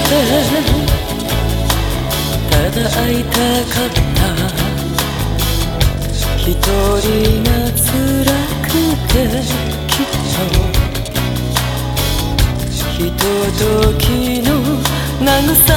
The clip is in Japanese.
ただ会いたかった。一人が辛くてきっとひとときの慰